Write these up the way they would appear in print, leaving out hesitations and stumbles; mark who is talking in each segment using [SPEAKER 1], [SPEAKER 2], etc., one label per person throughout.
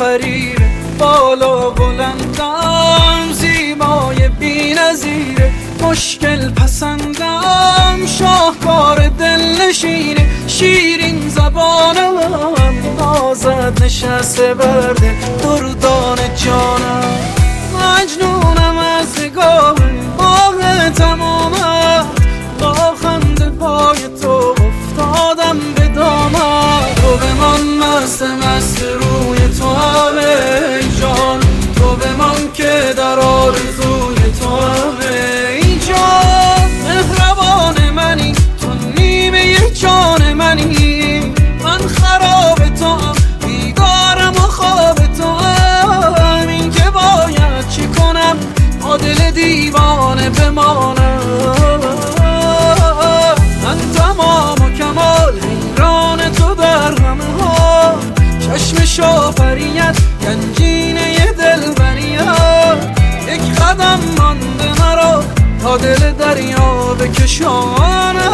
[SPEAKER 1] آفریره، بالا بلندم زیبای بی‌نظیره، مشکل پسندم شاهکار دلنشینه، شیرین زبانم نازد نشسته بر دل دردان جانم، مجنونم از نگاه ماه تمامم، با خنده پای تو افتادم به دامم، تو بمان مست مست روی تو همه جان، تو بمان که در آرزوی تو همه جان، مهربان منی تو نیمه جان منی، من خراب تو هم بیدارم و خواب تو هم، این که باید چی کنم با دل دیوانه بمانم، من تمام و کمال حیران تو در همه ها، چشم شافریت گنجینه دلبریت، یک قدم مانده مرا تا دل دریا بکشانم.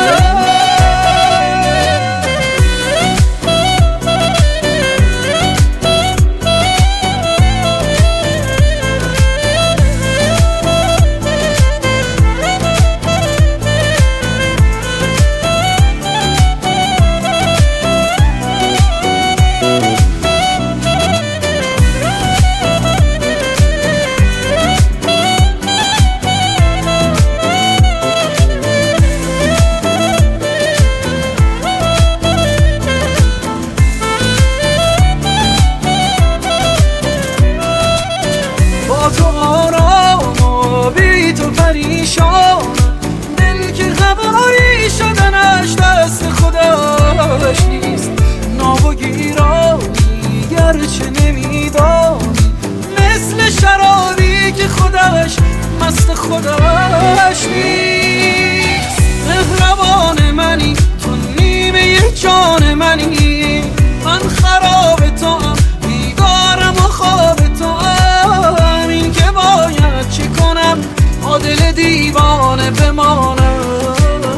[SPEAKER 1] پریشان دل که خبری شدنش دست خودش نیست، ناب و گیرانی گرچه نمیدانی، مثل شرابی که خودش مست خودش نیست، مهربان منی تو نیمه جان منی، من خراب تو هم بیدارم و خواب تو هم، این که باید چی کنم با دل دیوانه بمانم،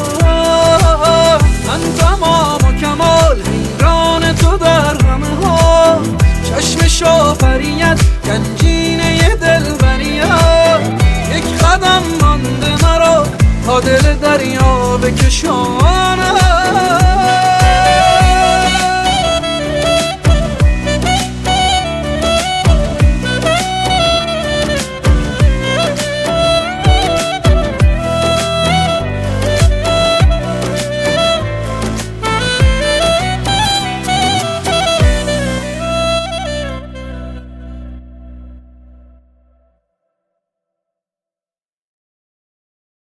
[SPEAKER 1] من تمام و کمال حیران تو در همه ها، چشم شافریت گنجینه دلبریت، یک قدم مانده مرا تا دل دریا بکشان.